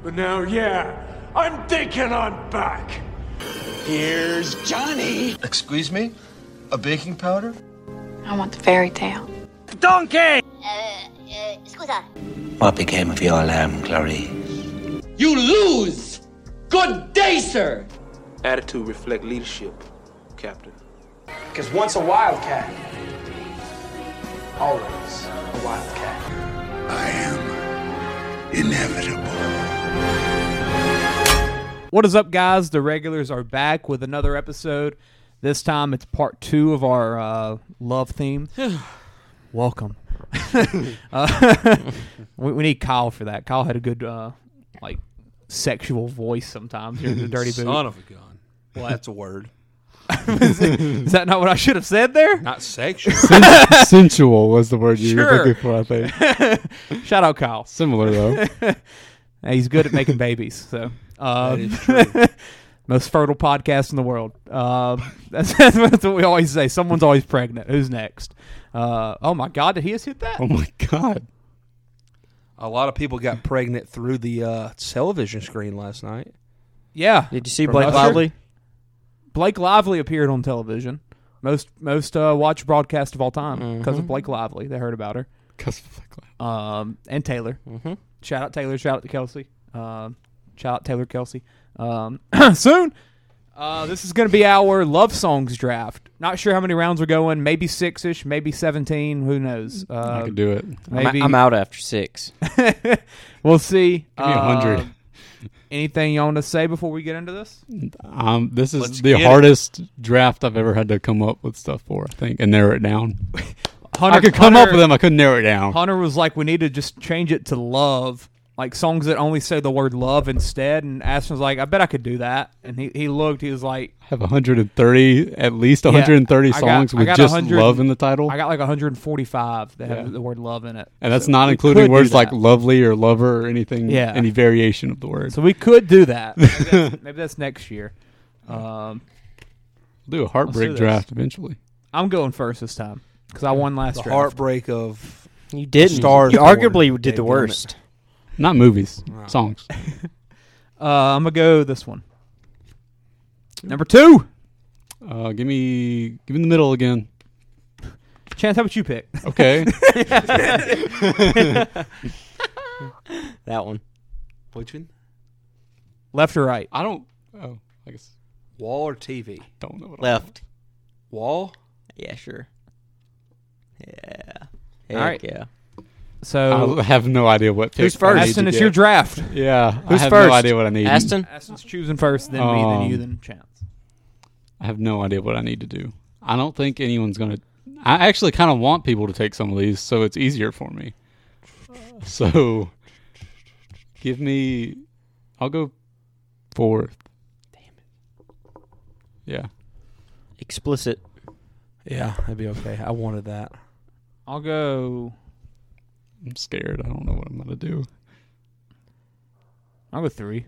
But now, yeah, I'm thinking I'm back. Here's Johnny. Excuse me? A baking powder? I want the fairy tale. Donkey! Scusa. What became of your lamb, Clarice? You lose. Good day, sir. Attitude reflect leadership, Captain. Because once a wildcat, always a wildcat. I am inevitable. What is up, guys? The regulars are back with another episode. This time it's part 2 of our love theme. Welcome. We need Kyle for that. Kyle had a good sexual voice sometimes here in the Dirty Boot. Son of a gun. What? That's a word. Is that not what I should have said there? Not sexual. Sensual was the word you were looking for, I think. Shout out Kyle. Similar, though. He's good at making babies. So That is true. most fertile podcast in the world. That's what we always say. Someone's always pregnant. Who's next? Oh, my God. Did he just hit that? Oh, my God. A lot of people got pregnant through the television screen last night. Yeah. Did you see From Blake Usher? Lively? Blake Lively appeared on television. Most watched broadcast of all time because of Blake Lively. They heard about her. And Taylor. Mm-hmm. Shout out Taylor. Shout out to Kelsey. Shout out Taylor Kelsey. Soon. This is going to be our love songs draft. Not sure how many rounds we're going. Maybe 6-ish. Maybe 17. Who knows? I can do it. Maybe I'm out after 6. We'll see. Give me 100. Anything you want to say before we get into this? This is Let's the get it. hardest draft I've ever had to come up with stuff for, I think, and narrow it down. Hunter, I could come up with them. I couldn't narrow it down. Hunter was like, we need to just change it to love, like songs that only say the word love instead. And Ashton was like, I bet I could do that. And he looked, he was like, I have 130, at least 130 I got- songs I with got just 100 love in the title. I got like 145 that Yeah. have the word love in it. And that's So not we including could do words like that. lovely or lover or anything, Yeah. any variation of the word. So we could do that. Maybe that's next year. We'll do a Let's heartbreak do this. draft eventually. I'm going first this time because I won last The draft. heartbreak of You didn't. Stars You born. arguably did the Dadgummit. worst. Not movies, Wow. songs. I'm going to go this one. Number 2. Give me in the middle again. Chance, how about you pick? Okay. That one. which one? Left or right? I guess Wall or TV? don't know what Left. Wall? Yeah, sure. Yeah. All right. Heck yeah. So, I have no idea what pick Who's first? I need Aston, to it's get. your draft. Yeah. Who's I have first? no idea what I need. Aston? Aston's choosing first, then me, then you, then Chance. I have no idea what I need to do. I don't think anyone's going to... I actually kind of want people to take some of these, so it's easier for me. So, give me... I'll go 4th. Damn it. Yeah. Explicit. Yeah, that'd be okay. I wanted that. I'll go... I'm scared. I don't know what I'm going to do. I'll go 3.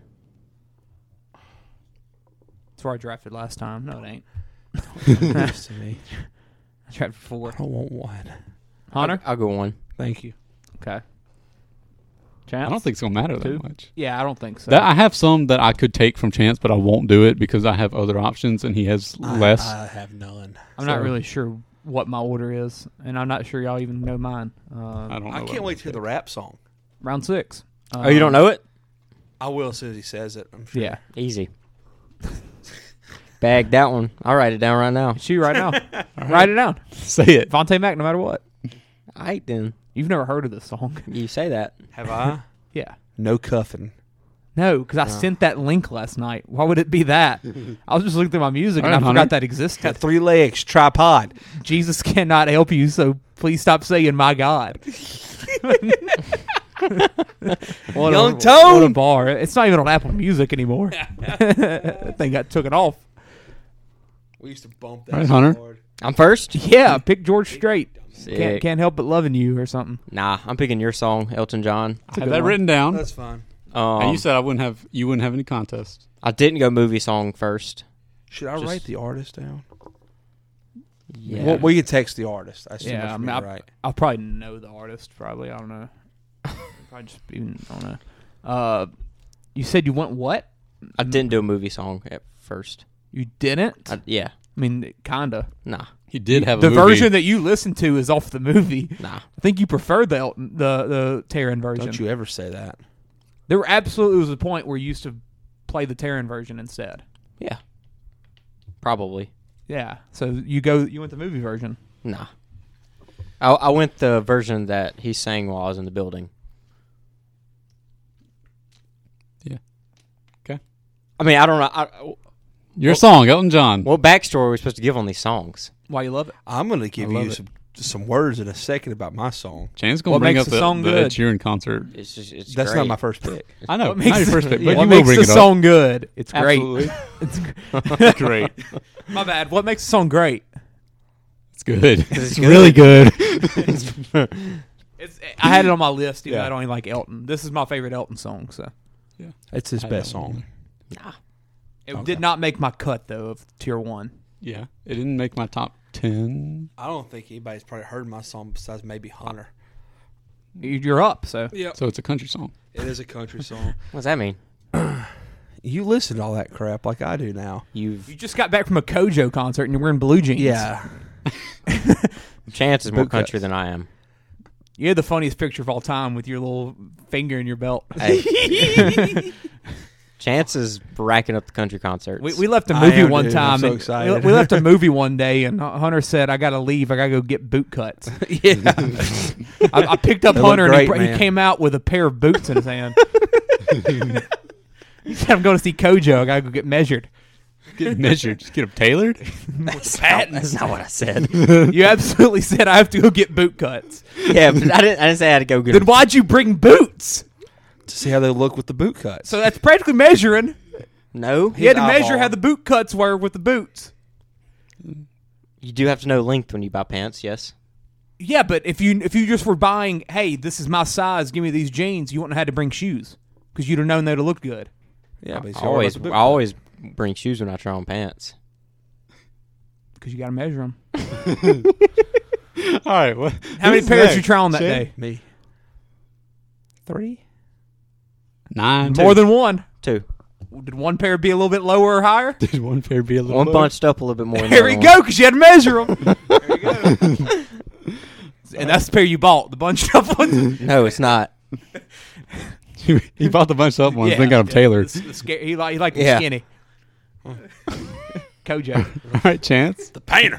That's where I drafted last time. No, it ain't. Nice to me. I drafted 4. I don't want one. Hunter? I'll go 1. Thank you. Okay. Chance? I don't think it's going to matter 2? that much. Yeah, I don't think so. I have some that I could take from Chance, but I won't do it because I have other options and he has less. I have none. I'm not really sure what my order is, and I'm not sure y'all even know mine. I don't know. I can't wait to hear the rap song. Round 6. Oh, you don't know it? I will as soon as he says it. I'm sure. Yeah. Easy. Bag that one. I'll write it down right now. It's you right now. Write it down. Say it. Vontae Mac, no matter what. All right, then. You've never heard of this song. You say that. Have I? Yeah. No cuffing. No, because I sent that link last night. Why would it be that? I was just looking through my music and I Hunter. forgot that existed. Got 3 legs, tripod. Jesus cannot help you, so please stop saying my God. What Young What a Tone. bar. It's not even on Apple Music anymore. That thing got taken off. We used to bump that All right, so Hunter. hard. I'm first? Yeah, pick George Strait. Sick. Can't help but loving you or something. Nah, I'm picking your song, Elton John. I have that written down. That's fine. And you said you wouldn't have any contest. I didn't go movie song first. Should I write the artist down? Yeah. Well, we could text the artist. I still Yeah, I mean, right. I'll probably know the artist. Probably, I don't know. Probably just even, I don't know. You said you went what? I didn't do a movie song at first. You didn't? Yeah. I mean, kinda. Nah. He did have the a movie. version that you listened to is off the movie. Nah. I think you preferred the Terran version. Don't you ever say that. There absolutely was a point where you used to play the Terran version instead. Yeah. Probably. Yeah. So you went the movie version. Nah. I went the version that he sang while I was in the building. Yeah. Okay. I mean, I don't know. Your song, Elton John. What backstory are we supposed to give on these songs? Why you love it? I'm going to give you some words in a second about my song. Chan's going What to bring makes up the song the good? Ed Sheeran concert. It's That's great. not my first pick. I know. What makes Not your first pick, but what you will makes bring the it up. song good? It's great. Absolutely. It's Great. My bad. What makes the song great? It's good. It's really good. I had it on my list, even though Yeah. I don't even like Elton. This is my favorite Elton song, so It's his I best don't song. Nah. it did not make my cut though of tier 1. Yeah. It didn't make my top 10. I don't think anybody's probably heard my song besides maybe Hunter. You're up, so Yeah. So it's a country song. It is a country song. What does that mean? You listen to all that crap like I do now. you just got back from a Kojo concert and you're wearing blue jeans. Yeah. Chance is more Boot country cuts. than I am. You had the funniest picture of all time with your little finger in your belt. Hey. Chance is racking up the country concerts. We left a I movie am, one dude. time. I'm so and excited. We left a movie one day, and Hunter said, "I got to leave. I got to go get boot cuts." Yeah. I picked up They look Hunter, great, and he man. came out with a pair of boots in his hand. He said, "I'm going to see Kojo. I got to go get measured." Get measured. Just get them tailored. That's not what I said. You absolutely said I have to go get boot cuts. Yeah, but I didn't say I had to go get Then them. why'd you bring boots? To see how they look with the boot cuts. So that's practically measuring. No. He had to eyeball. measure how the boot cuts were with the boots. You do have to know length when you buy pants, yes? Yeah, but if you just were buying, hey, this is my size, give me these jeans, you wouldn't have had to bring shoes because you'd have known they'd look good. Yeah, but I always bring shoes when I try on pants. Because you got to measure them. All right. What, How many pairs you try on that Shane? day? Me. 3? 9. More than one. 2. Did one pair be a little bit lower or higher? Did one pair be a little One low? bunched up a little bit more than There the we other one. go, because you had to measure them. There you go. And that's the pair you bought, the bunched up ones. No, it's not. He bought the bunched up ones, then got them tailored. He liked them Yeah. skinny. Kojo. All right, Chance. The painter.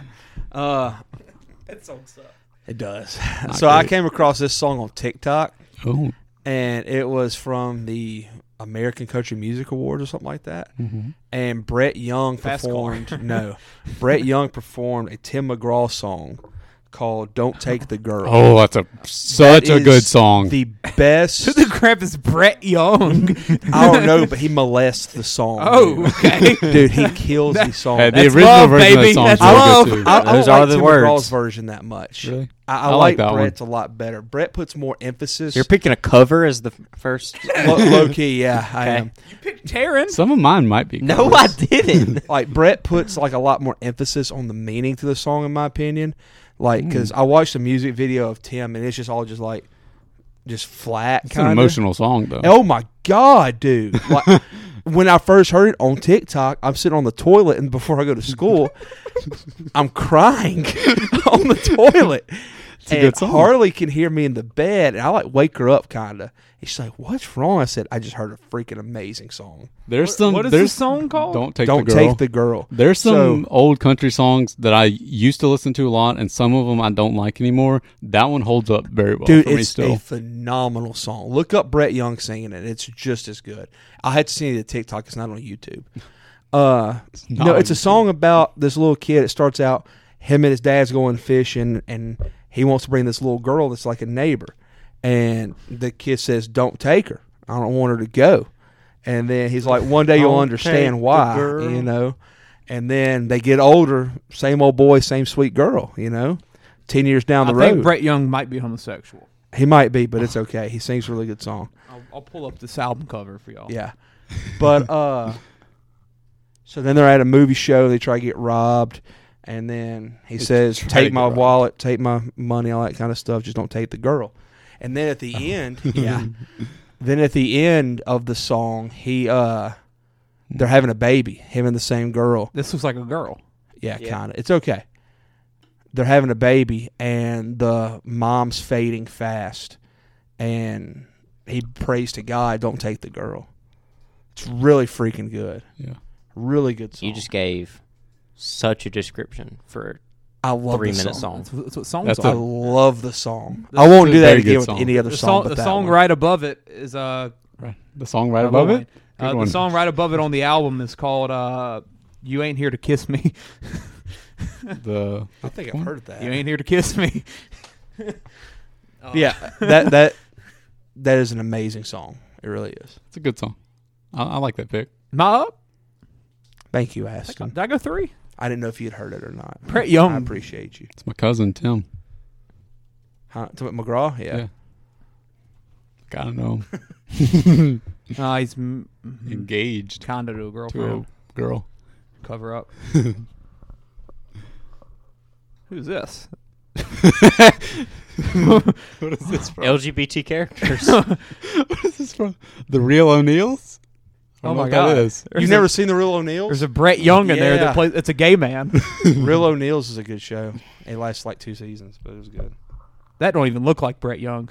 That song sucks. It does. So I great. came across this song on TikTok, Oh. and it was from the American Country Music Awards or something like that. Mm-hmm. And Brett Young Fast performed. No, Brett Young performed a Tim McGraw song called "Don't Take the Girl." Oh, that's such That a good is song. The best. Who the crap is Brett Young? I don't know, but he molests the song. Oh, okay. dude, he kills the song. Hey, the That's original love, version baby. of the song That's is real love. good too. I don't Those like are the Tim words. McGraw's version that much. Really? I like like that one. Brett's a lot better. Brett puts more emphasis. You're picking a cover as the first. low key, yeah, I Okay. am. You picked Taryn. Some of mine might be. No, covers. I didn't. Like Brett puts like a lot more emphasis on the meaning to the song, in my opinion. Like, because I watched a music video of Tim, and it's just all just like, just flat. It's Kinda. an emotional song, though. Oh my god, dude! Like, when I first heard it on TikTok, I'm sitting on the toilet, and before I go to school, I'm crying on the toilet. a And good song. Harley can hear me in the bed, and I like wake her up, kind of. And she's like, "What's wrong?" I said, "I just heard a freaking amazing song. There's some. What is there's this song called? Don't take Don't the girl. take the girl." There's some So- old country songs that I used to listen to a lot, and some of them I don't like anymore. That one holds up very well Dude, for me it's still. a phenomenal song. Look up Brett Young singing it. It's just as good. I had to see the TikTok. It's not on YouTube. not No, on it's a YouTube. song about this little kid. It starts out him and his dad's going fishing, and he wants to bring this little girl that's like a neighbor. And the kid says, "Don't take her. I don't want her to go." And then he's like, "One day you'll Don't understand take the why," girl. you know. And then they get older, same old boy, same sweet girl, you know. 10 years down the I think road. Brett Young might be homosexual. He might be, but it's okay. He sings a really good song. I'll pull up this album cover for y'all. Yeah. But so then they're at a movie show, they try to get robbed, and then he says, try to "Take get my robbed. wallet, take my money, all that kind of stuff, just don't take the girl." And then at the end, yeah. Then at the end of the song, they're having a baby. Him and the same girl. This looks like a girl. Yeah, kind of. It's okay. They're having a baby, and the mom's fading fast, and he prays to God, "Don't take the girl." It's really freaking good. Yeah, really good song. You just gave such a description for I love 3-minute song. That's what songs I are. love the song. I won't do that very again good with song. any other The song. song, but the that song one. right above it is the song right above it. Good the one. song right above it on the album is called "You Ain't Here to Kiss Me." I think I've heard that. You ain't here to kiss me. Yeah, that is an amazing song. It really is. It's a good song. I like that pick. Am I up? Thank you, Aston. Did I go 3? I didn't know if you'd heard it or not. Brett Young. I appreciate you. It's my cousin Tim. Huh? Tim McGraw? Yeah. Gotta know. He's Engaged kind of to a girlfriend. to a girl. Cover up. Who's this? What is this from? LGBT characters. What is this from? The Real O'Neills? I Oh don't know my what God. that is. You've never seen The Real O'Neills? There's a Brett Young in there Yeah. that plays. It's a gay man. Real O'Neills is a good show. It lasts like 2 seasons, but it was good. That don't even look like Brett Young.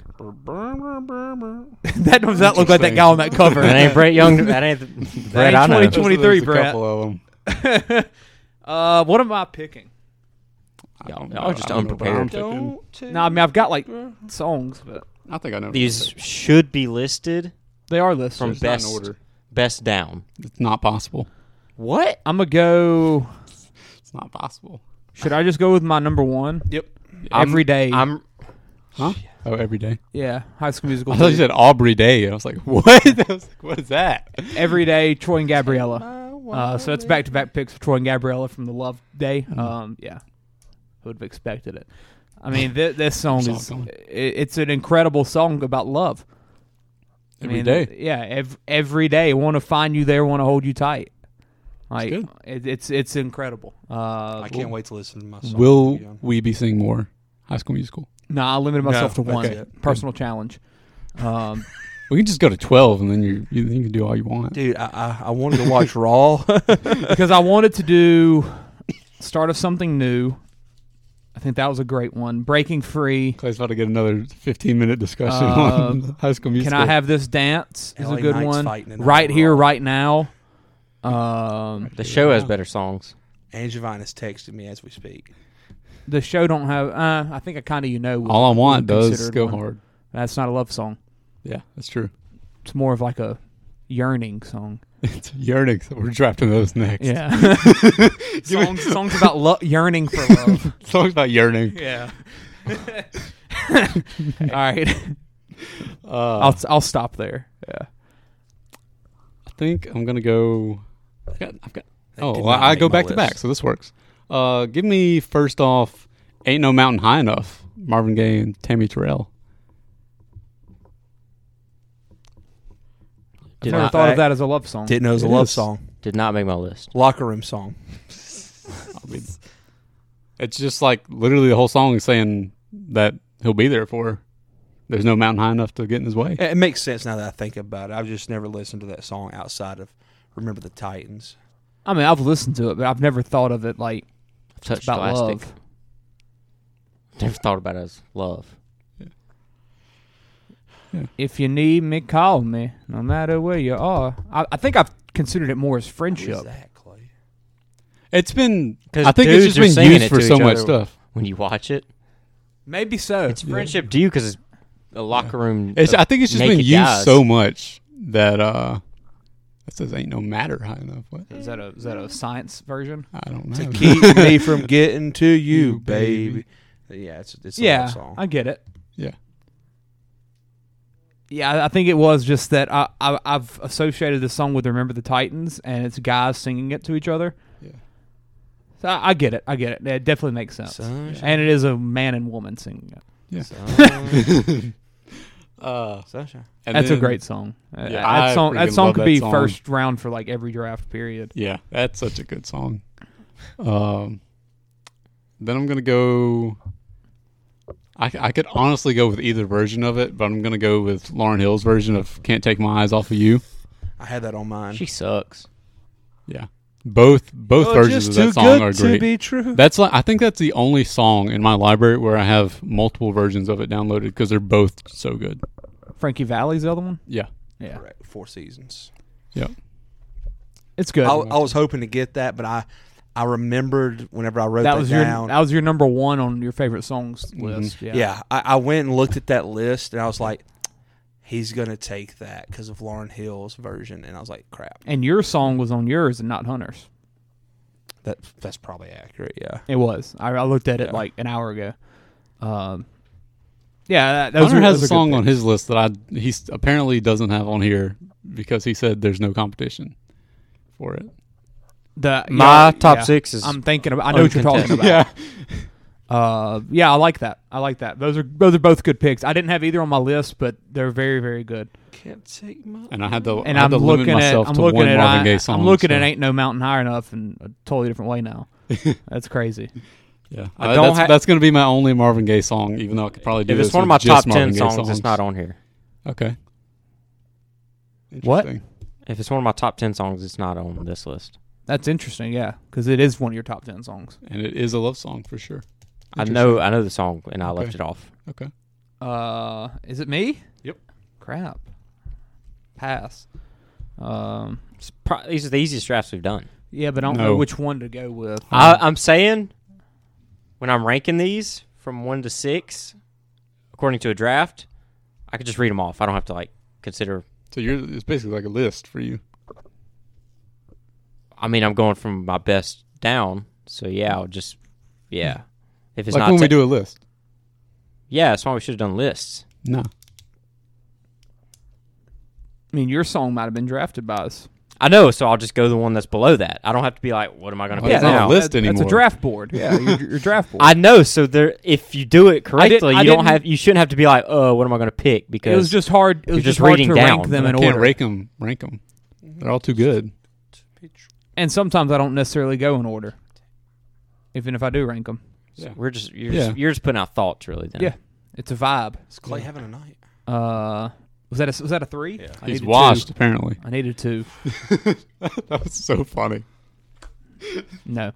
That does not look like that guy on that cover. That ain't Brett Young. That ain't Brett I know. 2023, There's a Brett. couple of them. What am I picking? Y'all just unprepared. No, I mean I've got like songs, but I think I know. These should be listed they are listed. from It's not in best order. best down. It's not possible. What? I'm gonna go. It's not possible. Should I just go with my number 1? Yep. Every day. Huh? Oh, every day. Yeah, High School Musical. I thought you 2. said Aubrey Day, and I was like, what? I was like, what is that? Every Day, Troy and Gabriella. So it's back-to-back picks for Troy and Gabriella from the Love Day. Yeah, who would have expected it? I mean, this song is it's an incredible song about love. Every day. Yeah, every day. Want to find you there, want to hold you tight. Like good. It's incredible. I can't wait to listen to my song. Will we be seeing more High School Musical? Nah, I limited myself to No, one. okay. Personal challenge. We can just go to 12, and then you can do all you want. Dude, I wanted to watch Raw. Because I wanted to do Start of Something New. I think that was a great one. Breaking Free. Clay's about to get another 15-minute discussion on High School Musical. Can I Have This Dance is LA a good Knight's one. fighting in Right that Here, Raw. Right Now. The show has better songs. Angevine has texted me as we speak. The show don't have. I think I kind of All I Want would does consider it go one. hard. That's not a love song. Yeah, that's true. It's more of like a yearning song. It's yearning. So we're drafting those next. Yeah. songs about yearning for love. Songs about yearning. Yeah. All right. I'll stop there. Yeah. I think I'm gonna go. I've got. Oh, did well, not I make go my back to list. back, so this works. Give me first off, "Ain't No Mountain High Enough." Marvin Gaye and Tammy Terrell. I've never thought of that as a love song. Didn't know it was a It love is. song. Did not make my list. Locker room song. I mean, it's just like literally the whole song is saying that he'll be there for her. There's no mountain high enough to get in his way. It makes sense now that I think about it. I've just never listened to that song outside of Remember the Titans. I mean, I've listened to it, but I've never thought of it like Touch about Plastic. love. Never thought about it as love. If you need me, call me, no matter where you are. I think I've considered it more as What friendship. is that, Clay? It's been. 'Cause I think it's dudes are just been singing used it for to so each much other stuff. When you watch it, Maybe so. it's friendship to you because it's a locker room. I think it's just been naked used guys. so much that it says ain't no matter high enough. What? Is that a science version? I don't know. To keep me from getting to you, baby. Yeah, it's a love song. I get it. Yeah. Yeah, I think it was just that I've associated the song with Remember the Titans, and it's guys singing it to each other. Yeah. So I get it. I get it. It definitely makes sense. Sunshine. And it is a man and woman singing it. Yeah. Sunshine. And That's a then- great song. Yeah, I that freaking song love could that be song. first round for like every draft period. Yeah, that's such a good song. Then I'm gonna go. I could honestly go with either version of it, but I'm gonna go with Lauryn Hill's version of "Can't Take My Eyes Off of You." I had that on mine. She sucks. Yeah, both versions of that song are great. To be true. That's I think that's the only song in my library where I have multiple versions of it downloaded because they're both so good. Frankie Valli's the other one. Yeah, Yeah, Correct. 4 Seasons. yep. it's good. I was hoping to get that, but I remembered whenever I wrote that, down. That was your number one on your favorite songs list. Yeah, I went and looked at that list, and I was like, he's going to take that because of Lauryn Hill's version. And I was like, crap. And your song was on yours and not Hunter's. That's probably accurate, yeah. It was. I looked at it like an hour ago. Yeah, Hunter has a song on his list that he apparently doesn't have on here because he said there's no competition for it. My top 6 is. I'm thinking about. I know what you're talking about. Yeah, I like that. Those are both good picks. I didn't have either on my list, but they're very, very good. Can't take my. And I had to. And I'm looking at. I'm looking at. Marvin Gaye song, I'm looking at "Ain't No Mountain High Enough" in a totally different way now. That's crazy. Yeah, that's going to be my only Marvin Gaye song, even though I could probably do. If this it's one of with my top just Marvin 10 Gaye songs, it's not on here. Okay. What? If it's one of my top 10 songs, it's not on this list. That's interesting, yeah, because it is one of your top 10 songs, and it is a love song for sure. I know the song, and I left it off. Okay. Is it me? Yep. Crap. Pass. These are the easiest drafts we've done. Yeah, but I don't know which one to go with. I'm saying when I'm ranking these from 1 to 6, according to a draft, I could just read them off. I don't have to consider. So it's basically like a list for you. I mean, I'm going from my best down, so I'll just if it's like not when we do a list. Yeah, that's why we should have done lists. No. I mean, your song might have been drafted by us. I know, so I'll just go the one that's below that. I don't have to be like, what am I going to pick it's not now? a list anymore. That's a draft board. Yeah, your draft board. I know. So if you do it correctly, you shouldn't have to be like, oh, what am I going to pick? Because it was just hard. It was just hard to rank them in order. Can't rank them. They're all too good. And sometimes I don't necessarily go in order, even if I do rank them. Yeah. You're just putting out thoughts, really. Then. Yeah, it's a vibe. Is Clay having a night? Was that a 3? Yeah. He's washed, apparently. I needed 2. That was so funny. No.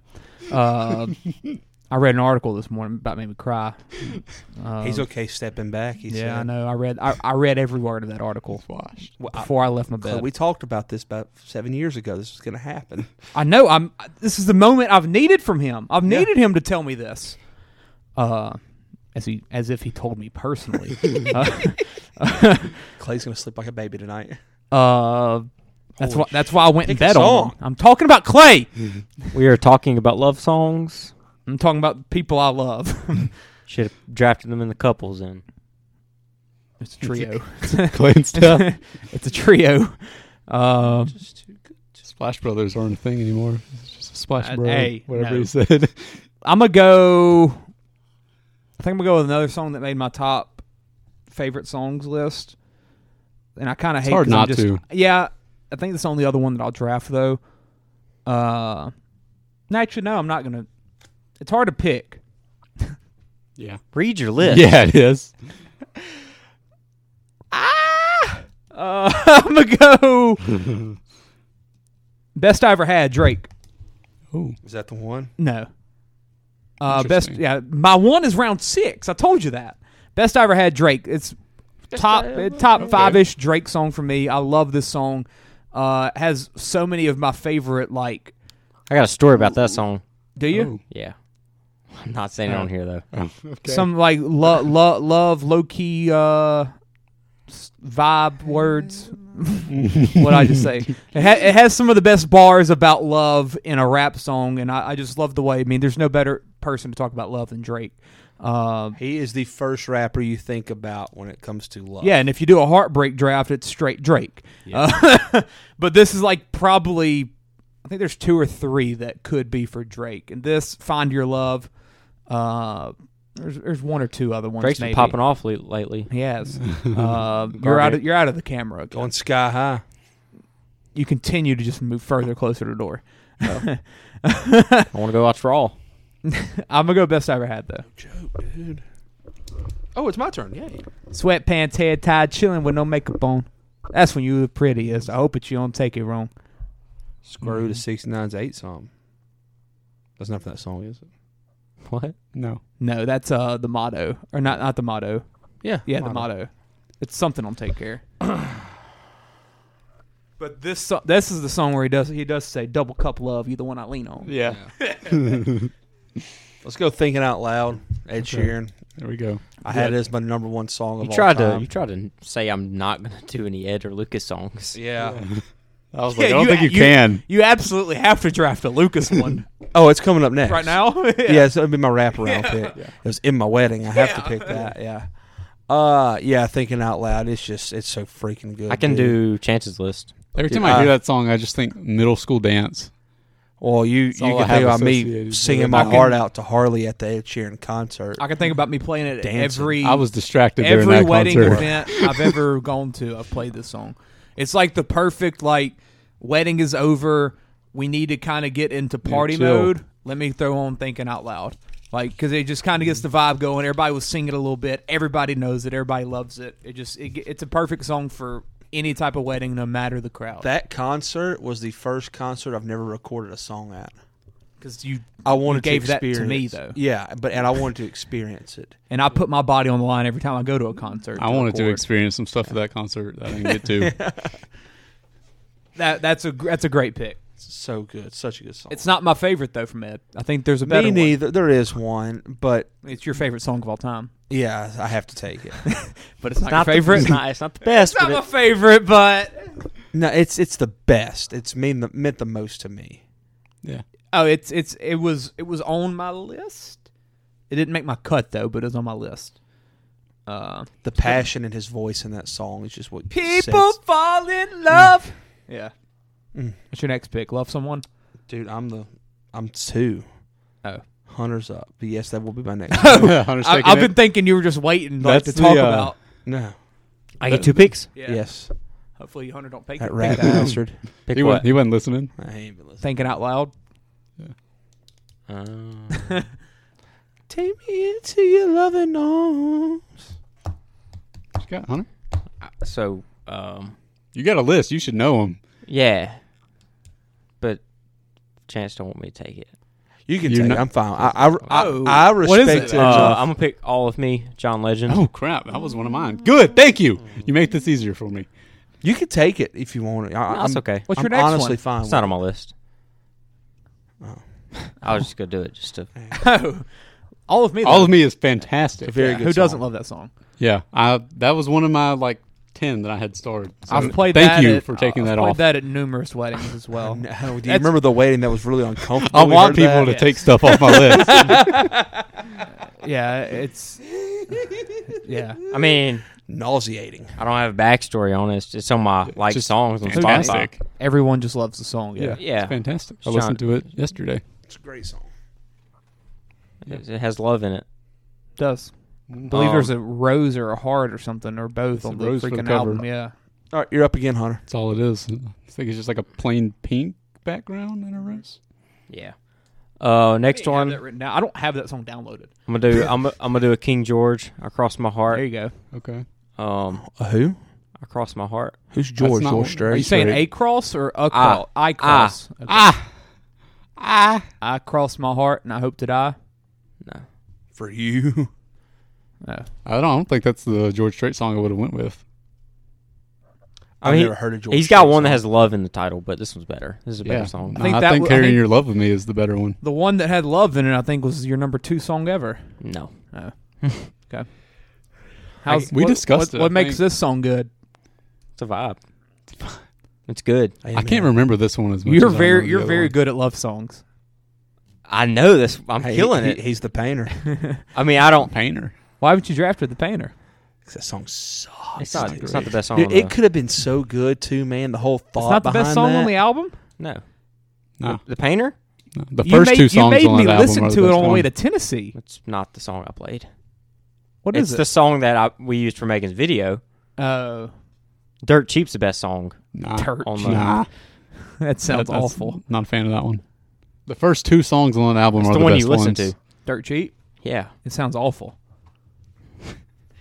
I read an article this morning about made me cry. He's okay stepping back. He said. I know. I read every word of that article before I left my bed. We talked about this about 7 years ago. This was going to happen. I know. This is the moment I've needed from him. I've needed him to tell me this. As if he told me personally. Clay's going to sleep like a baby tonight. That's why I went in bed on him. I'm talking about Clay. We are talking about love songs. I'm talking about people I love. Should have drafted them in the couples then. It's a trio. Clay and Steph. It's a trio. Splash Brothers aren't a thing anymore. It's just a Splash Bro. Whatever he said. I think I'm going to go with another song that made my top favorite songs list. And I kind of hate it's hard not to. Yeah, I think that's the only other one that I'll draft, though. Actually, no, I'm not going to. It's hard to pick. Yeah. Read your list. Yeah, it is. I'm going to go Best I Ever Had, Drake. Ooh. Is that the one? No. My one is round 6. I told you that. Best I Ever Had, Drake. It's top 5-ish Drake song for me. I love this song. Has so many of my favorite, I got a story about that song. Do you? Oh. Yeah. I'm not saying it on here, though. Oh, okay. Some love, low-key vibe words. What I just say? It has some of the best bars about love in a rap song, and I just love the way. I mean, there's no better person to talk about love than Drake. He is the first rapper you think about when it comes to love. Yeah, and if you do a heartbreak draft, it's straight Drake. Yeah. But this is probably, I think there's 2 or 3 that could be for Drake. And this, Find Your Love, there's 1 or 2 other ones. Drake's maybe. been popping off lately. He has. You're out of the camera. Going sky high. You continue to just move further closer to the door. I want to go watch Raw. I'm gonna go Best I Ever Had, though. Joke, dude. Oh, it's my turn. Yeah. Sweatpants, hair tied, chilling with no makeup on. That's when you the prettiest. I hope that you don't take it wrong. Screw to 69's 8 something. That's not for that song, is it? What? No. No, that's the motto. Or not the motto. Yeah. Yeah, the motto. It's something on Take Care. But this is the song where he does say double cup love, you the one I lean on. Yeah. Let's go Thinking Out Loud, Ed Sheeran. There we go. I had it as my number one song of You all tried time. to say I'm not gonna do any Ed or Lucas songs. Yeah. I was like, I don't think you can. You absolutely have to draft a Lucas one. Oh, it's coming up next. Right now? Yeah, so it'll be my wraparound pick. Yeah. It was in my wedding. I have to pick that, yeah. Yeah, Thinking Out Loud. It's so freaking good. I can do Chance's List. Every time I hear that song, I just think middle school dance. Well, you all can I think have about me associated singing with my it. heart out to Harley at the Ed Sheeran concert. I can think about me playing it at Dancing. every I was distracted during every that wedding concert. event I've ever gone to. I've played this song. It's like the perfect wedding is over. We need to kind of get into party chill. mode. Let me throw on Thinking Out Loud. Because it just kind of gets the vibe going. Everybody was singing a little bit. Everybody knows it. Everybody loves it. It's a perfect song for any type of wedding, no matter the crowd. That concert was the first concert I've never recorded a song at. Because I wanted gave to that experience to me, though. Yeah, and I wanted to experience it. And I put my body on the line every time I go to a concert. I wanted to record. experience some stuff at that concert that I didn't get to. That's a great pick. So good. Such a good song. It's not my favorite, though, from Ed. I think there's a better Me one. neither. There is one, but It's your favorite song of all time. yeah, I have to take it. But it's not Not your favorite. it's not the best. It's not but my favorite, but... No, it's the best. It's meant the most to me. Yeah. Oh, it was on my list. It didn't make my cut, though, but it was on my list. The passion in his voice in that song is just what People sets- fall in love. Yeah. What's your next pick? Love someone? Dude, I'm 2. Oh. Hunter's up. But yes, that will be my next. Hunter's taking I've it. been thinking you were just waiting to That's talk the, about. No. I get 2 picks. Yeah. Yes. Hopefully Hunter don't pick That it. rat bastard. Pick He what? wasn't listening. I ain't been listening. Thinking out loud. Take me into your loving arms. What you got, Hunter? So, You got a list. You should know them. yeah. But Chance don't want me to take it. You can You're take not- it. I'm fine. Oh. I What is respect it? it. I'm going to pick All of Me, John Legend. Oh, crap. That was one of mine. Good. Thank you. You make this easier for me. You can take it if you want it. That's okay. What's I'm your next honestly one? fine. It's with not it. on my list. I was just going to do it just to... Oh. All of me. All though. of Me is fantastic. It's a very Yeah. good Who doesn't song. love that song? Yeah. That was one of my 10 that I had starred. So I've played thank that. you at, for taking I've that played off. that at numerous weddings as well. No, do you remember the wedding that was really uncomfortable? I We want heard people that? to take stuff off my list. Yeah, it's. Yeah. I mean, Nauseating. I don't have a backstory on it. It's on my Just songs on Spotify. fantastic. Everyone just loves the song. Yeah. Yeah. It's fantastic. I John- listened to it yesterday. It's a great song. It has love in it. It does. I believe there's a rose or a heart or something or both It's a on the rose for the freaking cover. album. Yeah. All right, you're up again, Hunter. That's all it is. I think it's just like a plain pink background and a rose. Yeah. Next I have one, that written down. I don't have that song downloaded. I'm gonna do a King George. Across my There heart. you go. Okay. Who? Across my heart. Who's George? not George one- Strait? Are you saying a cross or a cross? I cross. Okay. I cross my heart and I hope to die. No. For you? No. I don't think that's the George Strait song I would have went with. I've mean, never heard of George He's got Strait one that song. has love in the title, but this one's better. This is a better Yeah. song. No, think I that think w- I Carrying think- Your Love With Me is the better one. The one that had love in it, I think, was your number 2 song ever. No. Oh. Okay. We discussed it, What I makes think. this song good? It's a vibe. It's good. I can't remember this one as much. You're as I remember the you're other very ones. good at love songs. I know this. I'm Hey, killing it. He's the painter. I mean, I don't. Painter. Why haven't you drafted the painter? That song sucks. It's not the best song. Dude, on it the- could have been so good too, man. The whole thought It's not the best behind song that. on the album. No. No. The Painter? No. The first two songs you made on me that album listen are the to it best on the way one. to Tennessee. It's not the song I played. What It's is the it? song that we used for Megan's video. Oh, Dirt Cheap's the best song. Nah. Dirt on Cheap. the- Nah. that sounds That's awful. Not a fan of that one. The first two songs on that album It's are the the one best you listen ones. to. Dirt Cheap. Yeah. It sounds awful.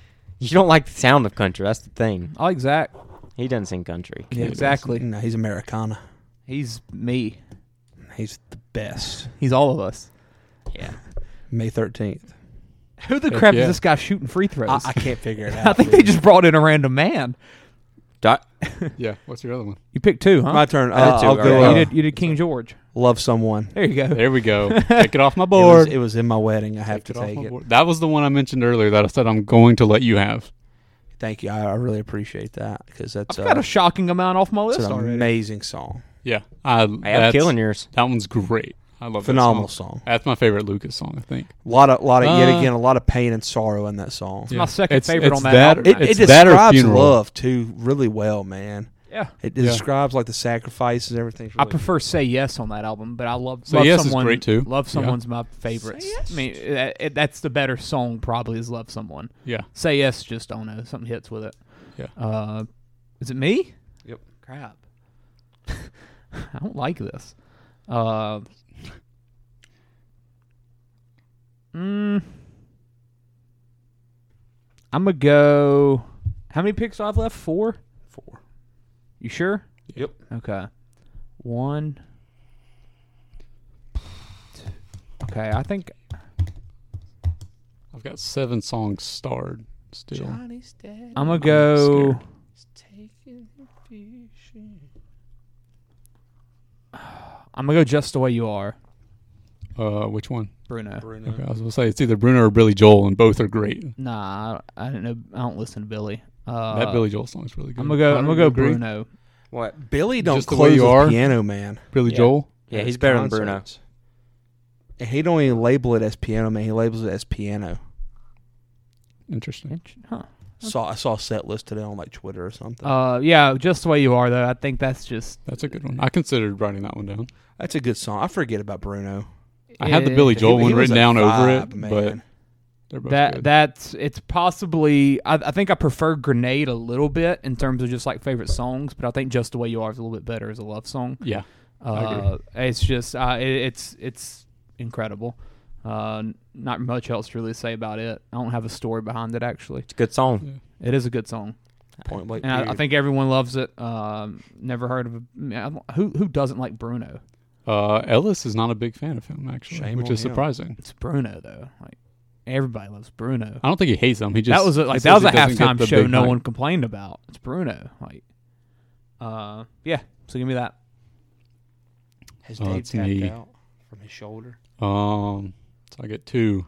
You don't like the sound of country. That's the thing. I like Zach. He doesn't sing country. Yeah, exactly. No, he's Americana. He's me. He's the best. He's all of us. Yeah. May 13th. Who the Heck crap yeah. is this guy shooting free throws? I can't figure it out. I think they just brought in a random man. Yeah. What's your other one? You picked two, huh? My turn. I did too, I'll go. alright. You did King George. Love Someone. There you go. There we go. Take it off my board. It was in my wedding. I have to off take my it. board. That was the one I mentioned earlier that I said I'm going to let you have. Thank you. I really appreciate that because that's I've got a shocking amount off my it's list an already. amazing song. Yeah. I am that's- killing yours. That one's great. I love Phenomenal that song. That's my favorite Lucas song, I think. A lot of yet again a lot of pain and sorrow in that song. It's my second favorite on that that album. It It's that or describes Funeral. love too really well, man. Yeah. It describes like the sacrifices, everything. I prefer Say Yes on that album, but I love Say Love Yes is Someone. great, too. Love Yeah. Someone's my favorite. I mean, that's the better song probably is Love Someone. Yeah. Say Yes, just don't know. Something hits with it. Yeah. Is it me? Yep. Crap. I don't like this. I'm going to go... How many picks do I have left? 4? 4. You sure? Yep. Okay. 1. Okay, I think... I've got 7 songs starred still. I'm going to go... I'm going to go Just the Way You Are. Which one? Bruno. Okay, I was going to say it's either Bruno or Billy Joel, and both are great. Nah, I don't know. I don't listen to Billy. That Billy Joel song is really good. I'm gonna go Bruno. What? Billy don't Just the Way close You with Are? Piano Man. Billy Yeah. Joel? Yeah, he's better than Bruno. Concerts. And he don't even label it as Piano Man. He labels it as piano. Interesting. Huh. I saw a set list today on like Twitter or something. Yeah, Just the Way You Are though. I think that's just That's a good one. I considered writing that one down. That's a good song. I forget about Bruno. I had the Billy Joel He one was written a down over vibe, it, man. but they're both good. it's possibly I think I prefer Grenade a little bit in terms of just like favorite songs, but I think Just the Way You Are is a little bit better as a love song. Yeah. I agree. It's just it's incredible. Not much else to really say about it. I don't have a story behind it actually. It's a good song. It is a good song. Point blank. And I period. think everyone loves it. Never heard of who doesn't like Bruno? Ellis is not a big fan of him, actually, Shame which on is him. surprising. It's Bruno though. Like everybody loves Bruno. I don't think he hates him. He just That was a he that says was a he doesn't get halftime the show big no hype. one complained about. It's Bruno. Like, yeah. So give me that. His Oh, name it's tapped me. out from his shoulder. So I get 2.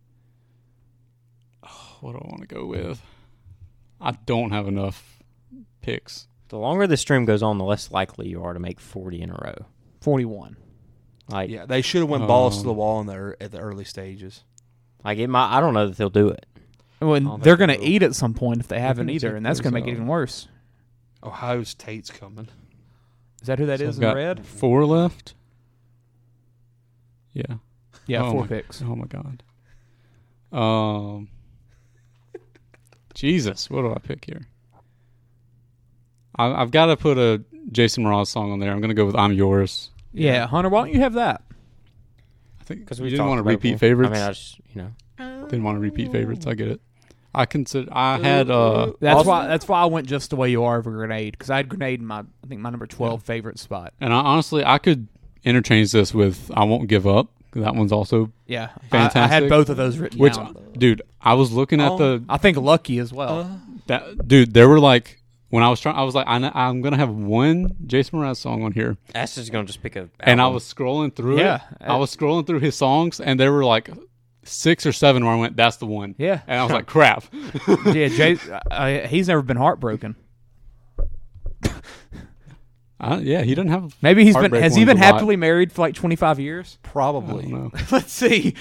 Oh, what do I want to go with? I don't have enough picks. The longer the stream goes on, the less likely you are to make 40 in a row. 41. Like, Yeah, they should have went balls to the wall in at the early stages. like I don't know that they'll do it. Well, they're going to eat at some point if they haven't gonna either, take and that's going to those make it out. even worse. Ohio State's coming. Is that who that So is I've in got red? 4 left. Yeah. Yeah, Oh 4 my- picks. Oh my god. Jesus, what do I pick here? I've got to put a Jason Mraz song on there. I'm going to go with "I'm Yours." Yeah, Hunter, why don't you have that? I think Because you we didn't want to talked about it repeat before. favorites. I mean, I just Didn't want to repeat favorites. I get it. I had That's why I went Just the Way You Are over Grenade, because I had Grenade in my number 12 favorite spot. and honestly I could interchange this with "I Won't Give Up." That one's also Yeah, fantastic. I had both of those written Which, down. dude, I was looking at I think Lucky as well. dude. There were like when I was trying, I was like, I'm gonna have one Jason Mraz song on here, Ash is going to just pick a. and I album. was scrolling through Yeah. it. I was scrolling through his songs, and there were like 6 or 7 where I went, "That's the one." Yeah. and I was like, "Crap." Yeah, he's never been heartbroken. Yeah, he doesn't have. Maybe has heartbreak he ones been a lot. happily married for like 25 years? I Probably. don't know. Let's see.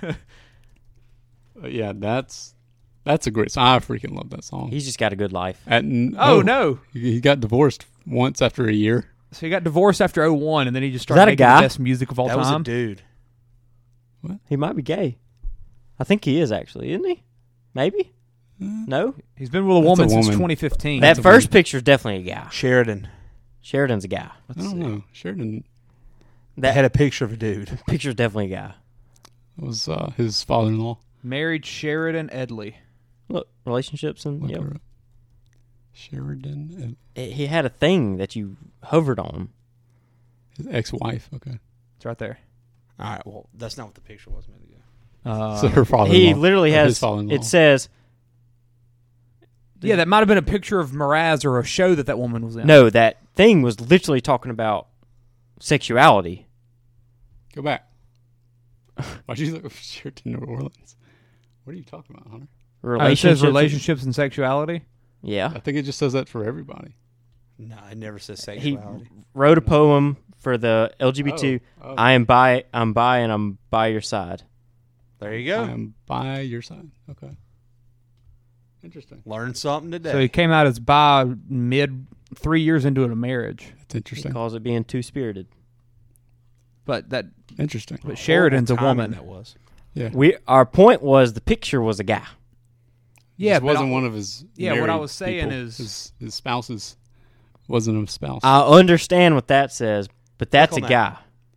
But yeah, that's a great song. I freaking love that song. He's just got a good life. No. He got divorced once after a year. So he got divorced after 01, and then he just started that a making guy? the best music of all That was a time. dude. He might be gay. I think he is actually, isn't he? Maybe. No. He's been with a That's woman a since woman. 2015. That first picture is definitely a guy. Sheridan. Sheridan's a guy. I don't know. Sheridan They had a picture of a dude. Picture's definitely a guy. was his father-in-law. Married Sheridan Edley. Look, relationships and Look yep. her up. Sheridan, He had a thing that you hovered on. his ex-wife. Okay. It's right there. All right. Well, that's not what the picture was meant to go. So her father. He literally has. It says Yeah, that might have been a picture of Mraz or a show that woman was in. no. That thing was literally talking about sexuality. Go back. Why'd you look up Sheridan, New Orleans? What are you talking about, Hunter? It says relationships and sexuality. Yeah, I think it just says that for everybody. No, it never says he sexuality. wrote a poem for the LGBT. Oh. I'm bi, and I'm by your side. There you go. I'm by your side. Okay. Interesting. Learn something today. So he came out as bi mid 3 years into a marriage. That's interesting. He calls it being two-spirited. But that Interesting. But Sheridan's a Horrible woman. timing That was. Yeah. Our point was the picture was a guy. Yeah, This but wasn't one of his. Yeah, what I married was saying people. is- his spouses wasn't a spouse. I understand what that says, but that's a Click on guy.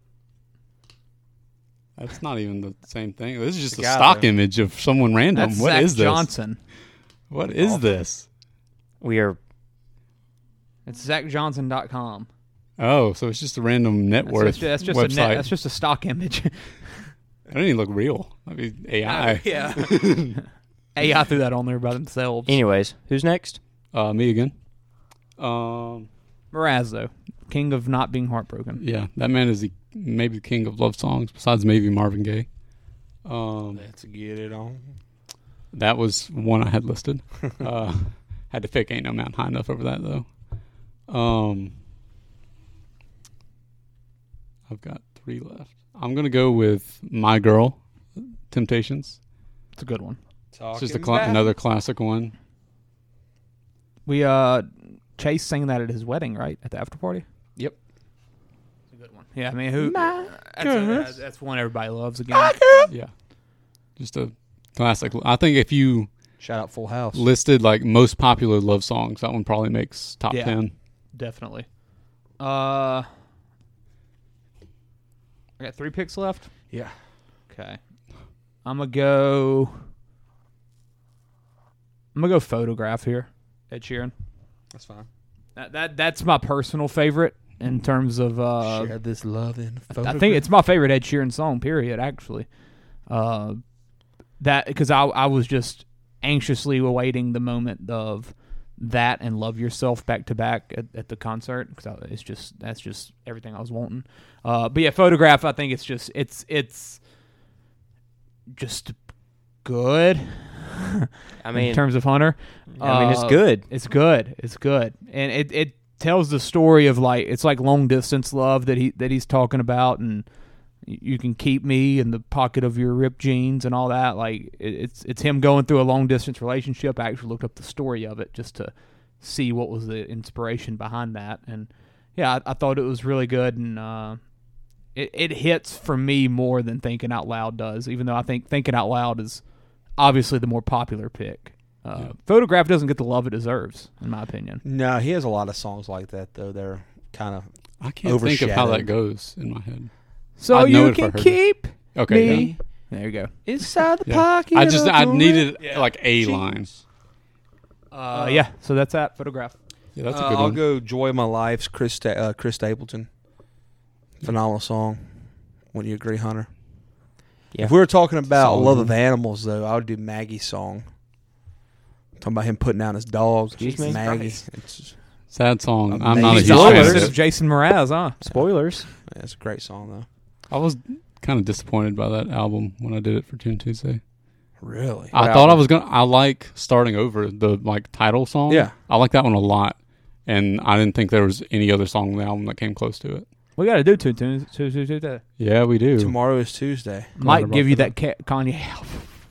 That's not even the same thing. This is just The a guy stock there. image of someone random. That's What Zach is this? Johnson. What is this? We are. It's ZachJohnson.com. Oh, so it's just a random net worth That's just website. that's just a stock image. It doesn't even look real. I mean, AI. Yeah. AI threw that on there by themselves. Anyways, who's next? Me again. Mraz, though. King of not being heartbroken. Yeah, that man is maybe the king of love songs, besides maybe Marvin Gaye. Let's get it on. That was one I had listed. Had to pick Ain't No Mountain High Enough over that, though. I've got 3 left. I'm going to go with My Girl, Temptations. It's a good one. It's just another classic one. We Chase sang that at his wedding, right? At the after party? Yep. It's a good one. Yeah, I mean, that's one everybody loves again. Yeah. Just a classic. I think if you Shout out Full House. listed like most popular love songs, that one probably makes top 10. Definitely. I got 3 picks left. Yeah. Okay. I'm gonna go Photograph here. Ed Sheeran. That's fine. That's my personal favorite in terms of Share this love in I think it's my favorite Ed Sheeran song, period, actually. That because I was just anxiously awaiting the moment of that and Love Yourself back to back at the concert because that's just everything I was wanting. But yeah, Photograph, I think it's just good. I mean, in terms of Hunter, it's good. It's good, and it tells the story of it's like long distance love that he's talking about, and you can keep me in the pocket of your ripped jeans and all that. Like it's him going through a long distance relationship. I actually looked up the story of it just to see what was the inspiration behind that, and yeah, I thought it was really good, and it hits for me more than Thinking Out Loud does, even though I think Thinking Out Loud is obviously the more popular pick. Photograph doesn't get the love it deserves, in my opinion. No, he has a lot of songs like that, though. They're kind of I can't think of how that goes in my head. So I'd know you it if I can heard it. keep Okay, me. There you go. inside the Yeah. pocket. I of needed your like a line. Yeah, so that's that. Photograph. Yeah, that's a good I'll one. go Joy of My Life's Chris Stapleton. Phenomenal song. Wouldn't you agree, Hunter? Yeah. If we were talking about Solid Love one. of Animals, though, I would do Maggie's song. Talking about him putting down his dog. Excuse me? Maggie. Christ. It's Sad song. I'm Amazing. not a huge Spoilers. fan Spoilers of of it. Jason Mraz, huh? Spoilers. yeah, it's a great song, though. I was kind of disappointed by that album when I did it for Tune Tuesday. Really? I thought I was gonna. I like Starting Over, the title song. Yeah. I like that one a lot, and I didn't think there was any other song on the album that came close to it. We got to do two. Yeah, we do. Tomorrow is Tuesday. Might about give you that. that Kanye album.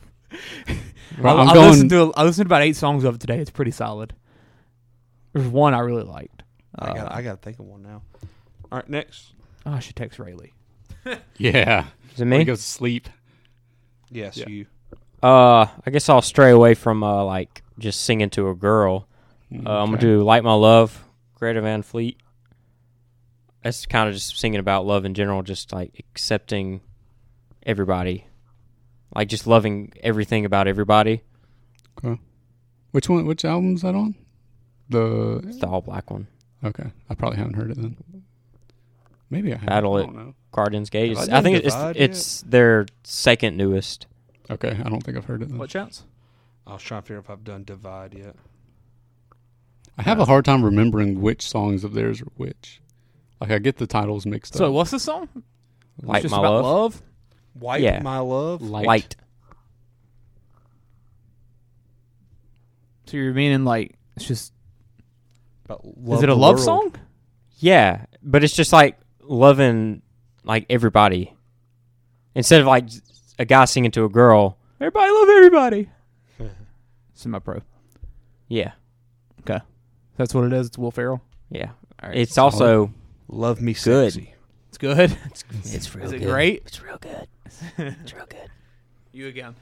Right, I listened to about 8 songs of it today. It's pretty solid. There's one I really liked. I got to think of one now. All right, next. I should text Rayleigh. Yeah. Is it When me? he goes to sleep. Yes, Yeah. you. I guess I'll stray away from just singing to a girl. I'm gonna do "Like My Love," Greta Van Fleet. That's kind of just singing about love in general, just like accepting everybody, like just loving everything about everybody. Okay. Which one? Which album's that on? It's the all black one. Okay, I probably haven't heard it then. Maybe I have. Battle I at don't know. Guardians Gate. Have I I done think Divide it's their second newest. Okay, I don't think I've heard it then. What chance? I was trying to figure out if I've done Divide yet. I have a hard time remembering which songs of theirs are which. Like I get the titles mixed So up. what's the song? Light It's just My about Love. Wipe Yeah. My Love. Light. So you're meaning like it's just About is it a the love world. song? Yeah, but it's just like loving like everybody. Instead of like a guy singing to a girl. Everybody love everybody. Semi-pro. Yeah. Okay, that's what it is. It's Will Ferrell. Yeah. right, It's solid. also Love Me Good. Sexy. It's good. it's real Is it good. great? It's real good. It's real good. You again.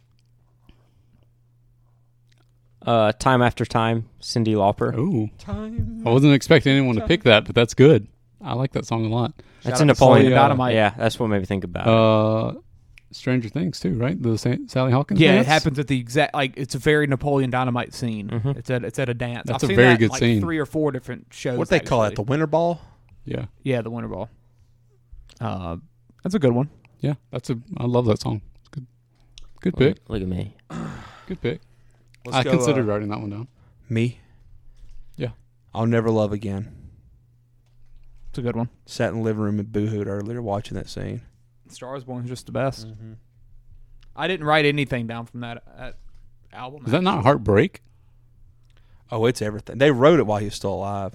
Time After Time, Cyndi Lauper. Ooh, Time. I wasn't expecting anyone to pick that, but that's good. I like that song a lot. That's Shout in out to Napoleon Napoleon Dynamite. Yeah, that's what made me think about it. Stranger Things too, right? The Sally Hawkins. Yeah, dance? it happens at the exact like it's a very Napoleon Dynamite scene. Mhm. It's at a dance. That's I've a seen very that in, good like, scene. 3 or 4 different shows. What they call that? The actually. Winter Ball? Yeah, Yeah, the Winter Ball. That's a good one. yeah. I love that song. It's good. Good pick. Look at me. Good pick. Let's I go, considered writing that one down. Me? Yeah. I'll Never Love Again. It's a good one. Sat in the living room and boohooed earlier watching that scene. Stars Born is just the best. I didn't write anything down from that album. Is that not Heartbreak? Oh, it's everything. They wrote it while he was still alive.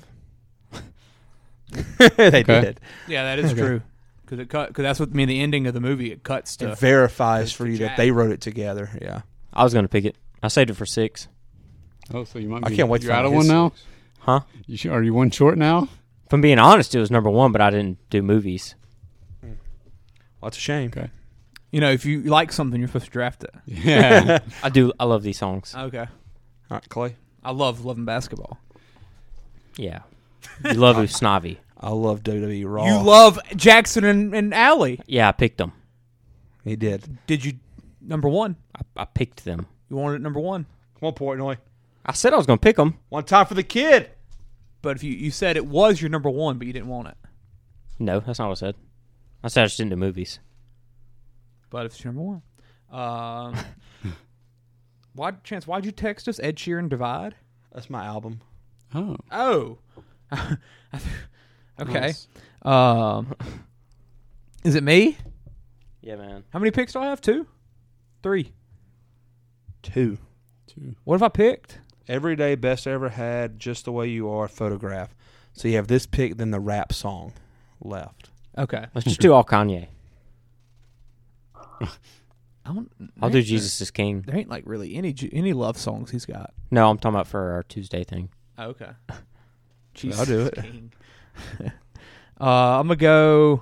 They did. Yeah, that is Okay. true. Because that's what the ending of the movie. It cuts to. It verifies it's for the you that Jack. they wrote it together. Yeah. I was gonna pick it. I saved it for 6. Oh, so you might. I Be, can't wait to You're out find of his one now. Huh? Are you one short now? If I'm being honest, it was number 1, but I didn't do movies. Well, that's a shame. Okay. You know, if you like something, you're supposed to draft it. Yeah. I love these songs. Okay. All right, Clay. I love loving basketball. Yeah. You love Usnavi. I love WWE Raw. You love Jackson and Allie. Yeah, I picked them. He did. Did you number 1? I picked them. You wanted it number 1. Come on, Portnoy. I said I was gonna pick them. One time for the kid. But if you said it was your number 1, but you didn't want it. No, that's not what I said. I said I just didn't do movies. But if it's your number 1, why'd you text us Ed Sheeran Divide? That's my album. Oh. Oh, okay. Nice. Is it me? Yeah, man. How many picks do I have? 2, 3. 2. What have I picked? Everyday Best I Ever Had, Just the Way You Are, Photograph. So you have this pick, then the rap song left. Okay. Let's just do all Kanye. I'll do there- Jesus is King. There ain't like really any love songs he's got. No, I'm talking about for our Tuesday thing. Okay. I'll do it. King. I'm gonna go.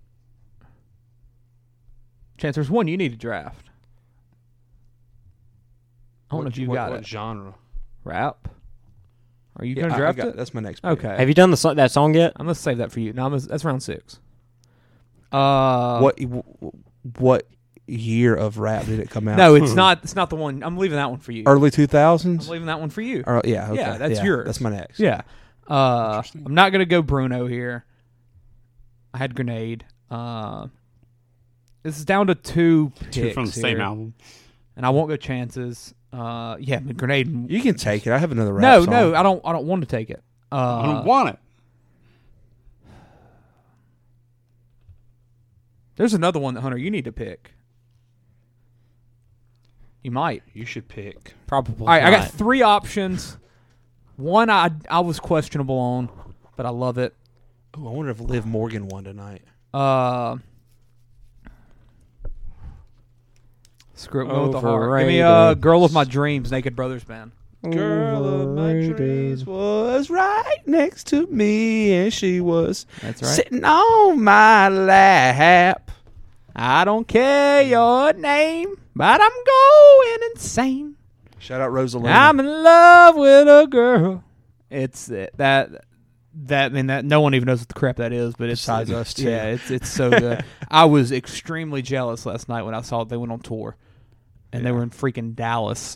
Chance, there's one you need to draft. I don't know if you got what it. genre? Rap. Are you Yeah, gonna I draft got- it? That's my next pick. Okay. Have you done that song yet? I'm gonna save that for you. No, that's round 6. What year of rap did it come out? No, it's not. It's not the one. I'm leaving that one for you. Early I'm 2000s? leaving that one for you. Yeah, okay. Yeah, that's yours. That's my next. Yeah. I'm not gonna go Bruno here. I had Grenade. This is down to 2 picks 2 from the same here. album. And I won't go Chances. Yeah, but Grenade. You can take it. I have another rap No, song. no, I don't want to take it. I don't want it. There's another one that Hunter you need to pick. You might. You should pick. Probably. All right, I got not. 3 options. One I was questionable on, but I love it. Ooh, I wonder if Liv Morgan won tonight. Screw it, go with the heart. Give me Overrated. Girl of My Dreams, Naked Brothers Band. Girl of my dreams was right next to me, and she was That's right. sitting on my lap. I don't care your name, but I'm going insane. Shout out Rosalina. I'm in love with a girl. It's that no one even knows what the crap that is, but it's Besides us, too. Yeah, it's so good. I was extremely jealous last night when I saw they went on tour, and they were in freaking Dallas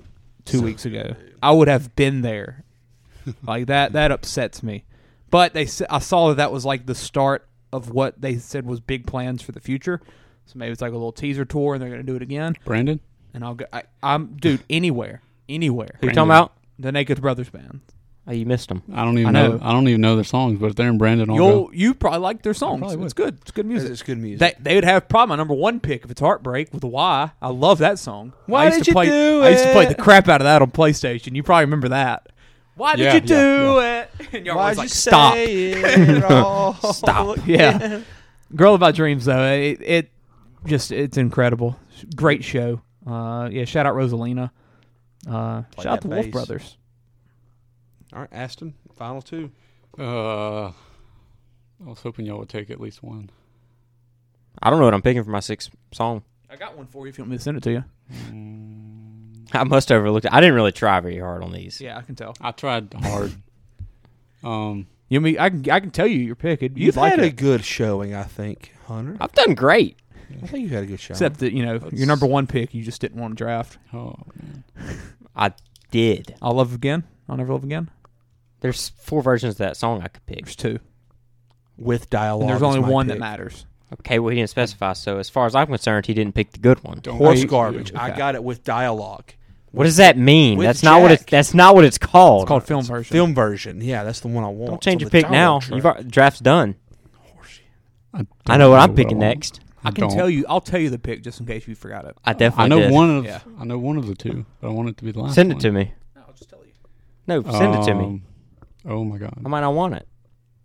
2 weeks ago. I would have been there. Like that upsets me. But I saw that was like the start of what they said was big plans for the future. So maybe it's like a little teaser tour, and they're going to do it again. Brandon? And I'll go. I'm dude anywhere. Who you talking about? The Naked Brothers band. Oh, you missed them. I don't even know their songs, but if they're in Brandon, I'll go. You probably like their songs. It's good. It's good music. It's good music. They would have probably my number one pick if it's Heartbreak with a Y. I love that song. Why I used did to you play, do I used to play it? the crap out of that on PlayStation. You probably remember that. Why did you do it? And y'all was like, stop. Stop. Yeah. Girl About Dreams, though, it's incredible. Great show. Shout out Rosalina. Shout out the Wolf bass. Brothers. All right, Aston, final two. I was hoping y'all would take at least one. I don't know what I'm picking for my sixth song. I got one for you if you want me to send it to you. I must have overlooked it. I didn't really try very hard on these. Yeah, I can tell. I tried hard. You mean I can tell you your pick. You've had a good showing, I think, Hunter. I've done great. I think you had a good showing. Except that, your number one pick, you just didn't want to draft. Oh, man. I did. I'll Love Again. I'll Never Love Again. There's 4 versions of that song I could pick. There's 2. With dialogue. And there's only one pick. that matters. Okay, well, he didn't specify, so as far as I'm concerned, he didn't pick the good one. Horse garbage. I got it with dialogue. What does that mean? With That's not what it's called. It's called film version. Film version. Yeah, that's the one I want. Don't change So your the pick now. dialogue Draft's done. I know what I'm picking next. I can tell you. I'll tell you the pick just in case you forgot it. I definitely I know did. I know one of the two, but I want it to be the last Send one. it to me. No, I'll just tell you. No, send it to me. Oh, my God. I might not want it.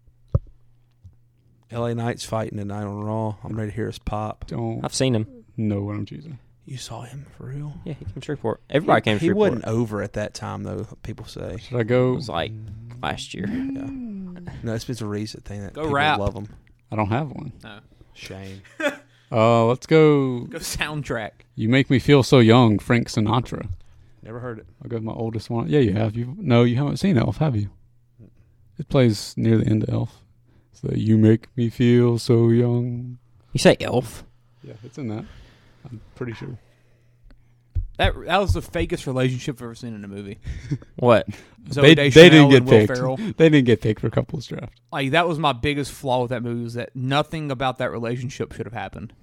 LA Knight's fighting tonight on Raw. I'm ready to hear his pop. Don't I've seen him. know what I'm choosing. You saw him for real? Yeah, he came to Shreveport. Everybody came to He Shreveport. wasn't over at that time, though, people say. Should I go? It was like last year. Yeah. No, it's been a recent thing that Go people rap. love him. I don't have one. No. Shame. Let's go. Go soundtrack. You Make Me Feel So Young, Frank Sinatra. Never heard it. I'll go with my oldest one. Yeah, you have. You haven't seen Elf, have you? It plays near the end of Elf. So You Make Me Feel So Young. You say Elf? Yeah, it's in that. I'm pretty sure. That was the fakest relationship I've ever seen in a movie. What? Zoe They Deschanel didn't get and Will picked. Ferrell. They didn't get picked for couples draft. Like, that was my biggest flaw with that movie, was that nothing about that relationship should have happened.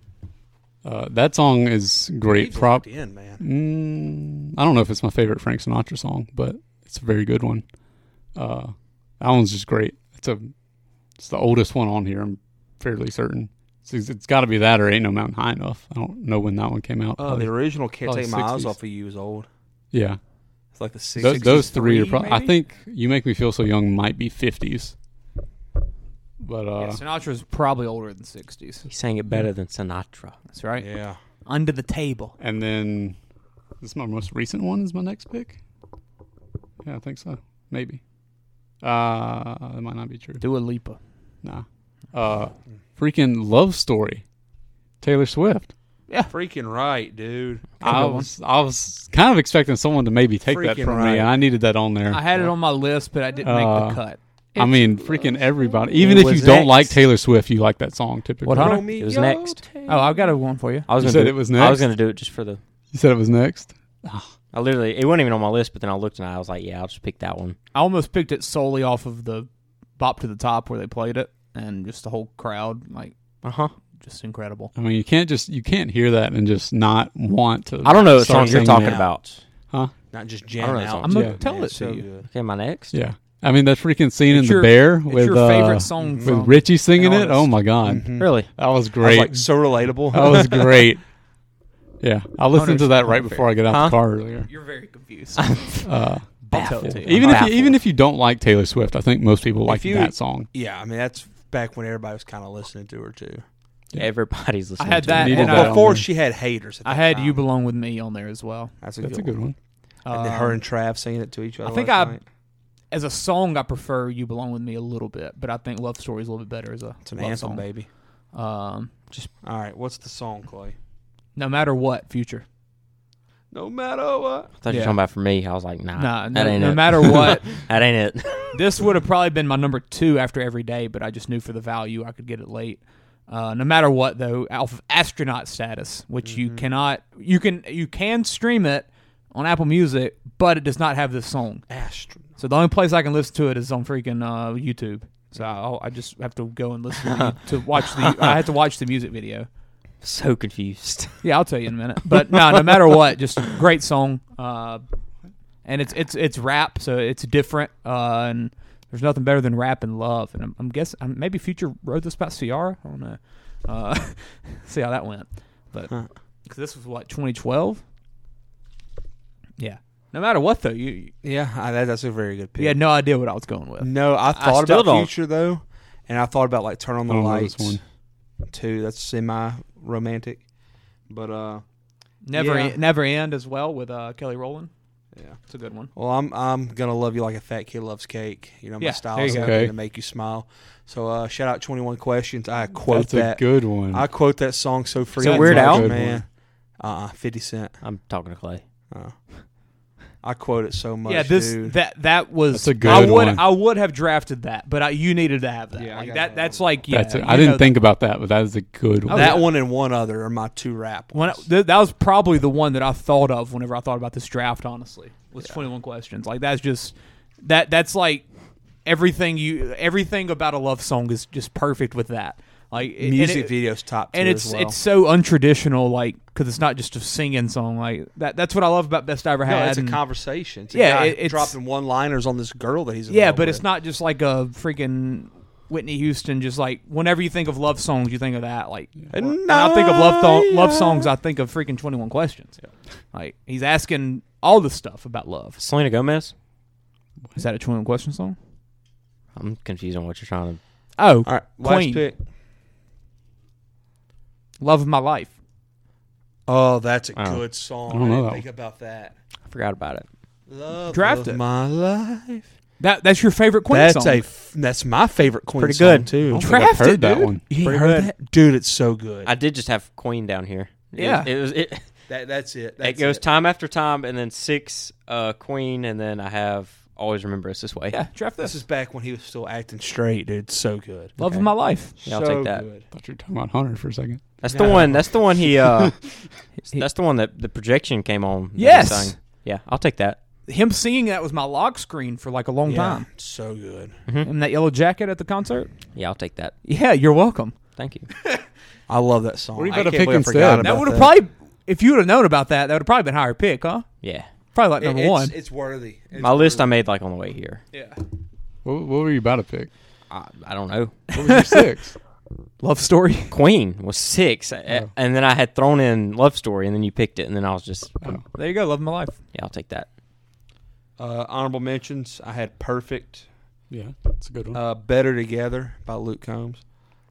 That song is great. He's locked in, man. I don't know if it's my favorite Frank Sinatra song, but it's a very good one. That one's just great. It's the oldest one on here. I'm fairly certain. It's got to be that or Ain't No Mountain High Enough. I don't know when that one came out. Oh, the original Can't probably Take My Eyes 60s. Off of You is old. Yeah. It's like the 60s. Those three are probably. I maybe? think You Make Me Feel So Young might be 50s. But Yeah, Sinatra's probably older than 60s. He sang it better than Sinatra. That's right. Yeah. Under the Table. and then this is my most recent one. Is my next pick? Yeah, I think so. Maybe. That might not be true. Dua Lipa. Nah. Freaking Love Story. Taylor Swift. Yeah. Freaking right, dude. I was kind of expecting someone to maybe take that Freaking from right. me. I needed that on there. I had it on my list, but I didn't make the cut. I mean, freaking everybody. Even It if you was don't next. like Taylor Swift, you like that song typically. What, Hunter? Romeo It was next. Oh, I've got a one for you. I was You gonna said do it was I was next? going to do it just for the. You said it was next? I literally, it wasn't even on my list, but then I looked and I was like, yeah, I'll just pick that one. I almost picked it solely off of the Bop to the Top where they played it, and just the whole crowd, like, just incredible. I mean, you can't hear that and just not want to. I don't know what start song you're singing talking it. about. Huh? Not just I jam don't know out. songs. I'm going to Yeah. tell Man, it it's so to you. good. Okay, my next? Yeah. I mean, that freaking scene in It's The your- Bear it's with your favorite song with from Richie singing it. an Oh artist. my god, Mhm. Really? that was I was great. like, so relatable. That was great. Yeah, I listened to that right Hunter's before I got out the car earlier. You're very confused. Uh, I'll tell it to you. even if you don't like Taylor Swift, I think most people like that song. Yeah, I mean, that's back when everybody was kind of listening to her, too. Everybody's listening had to that, it. Needed and that on Before there. she had haters. At I that had time. You Belong With Me on there as well. That's a That's good a good one. And then her and Trav singing it to each other. I think last night. as a song, I prefer You Belong With Me a little bit, but I think Love Story is a little bit better as a It's an love anthem, song. baby. Just All right, what's the song, Clay? No Matter What, Future. No matter what. I thought you were talking about for me. I was like, nah. Nah, that ain't no it. matter what. That ain't it. This would have probably been my number 2 after Every Day, but I just knew for the value I could get it late. No matter what, though, off of Astronaut Status, which you cannot, you can stream it on Apple Music, but it does not have this song. So the only place I can listen to it is on freaking YouTube. So I just have to go and listen to watch the. I have to watch the music video. So confused. Yeah, I'll tell you in a minute. But no matter what, just a great song. And it's rap, so it's different. And there's nothing better than rap and love. And I'm guessing maybe Future wrote this about Ciara. I don't know. See how that went. But because this was what 2012. Yeah. No matter what though, that's a very good pick. You had no idea what I was going with. No, I thought still about don't. Future though, and I thought about like Turn on the I don't know Lights this one. too. That's semi-romantic, but Never End as well with Kelly Rowland. Yeah, it's a good one. Well, I'm gonna love you like a fat kid loves cake. You know, my style is go. to make you smile. So shout out 21 Questions. I quote That's a good one. I quote that song so freaking So Weird Al? much, man. 50 Cent. I'm talking to Clay. I quote it so much. Yeah, dude. that was. That's a good one. I would have drafted that, but you needed to have that. Yeah, like I that. got That's like That's I didn't think about that, but that is a good one. That one and one other are my two rap ones. that was probably the one that I thought of whenever I thought about this draft. Honestly, was 21 Questions. Like that's just that's like everything about a love song is just perfect with that. Like Music videos top tier and as well. it's so untraditional, like because it's not just a singing song. Like that's what I love about Best I Ever Had. No, it's a and- conversation. It's a Yeah, guy it's- dropping one-liners on this girl that he's in Yeah, love but with. it's not just like a freaking Whitney Houston. Just like whenever you think of love songs, you think of that. Like when I think of love songs, I think of freaking 21 Questions. Like he's asking all the stuff about love. Selena Gomez? Is that a 21 Question song? I'm confused on what you're trying to. Oh, All right, Queen. last pick. Love of My Life. Oh, that's a Oh. good song. I don't know didn't that think about that. I forgot about it. Love Draft of it. my life. That's your favorite Queen That's song. that's my favorite Queen Pretty song good. too. I don't think Draft I've heard it, that dude. one. You ain't Pretty heard good. that? Dude, it's so good. I did just have Queen down here. Yeah. It That's it. it goes time after time, and then 6 Queen, and then I have Always Remember Us This Way. Yeah, draft This this. is back when he was still acting straight, dude. It's so good. Love of My Life. Yeah, I'll so take that. good. I thought you were talking about Hunter for a second. That's the one. That's the one he. That's the one that the projection came on. that he Yes. sang. Yeah, I'll take that. Him singing that was my lock screen for like a long time. So good. In that yellow jacket at the concert. Yeah, I'll take that. Yeah, you're welcome. Thank you. I love that song. What are you I about to can't pick believe I instead? forgot That about That would have probably, if you would have known about that, that would have probably been higher pick, huh? Yeah. Probably like number one. It's worthy. It's My list I worthy. made like on the way here. Yeah. What were you about to pick? I don't know. What was your 6? Love Story. Queen was 6, and then I had thrown in Love Story, and then you picked it, and then I was just There you go. Love of My Life. yeah, I'll take that. Honorable mentions. I had Perfect. Yeah, that's a good one. Better Together by Luke Combs.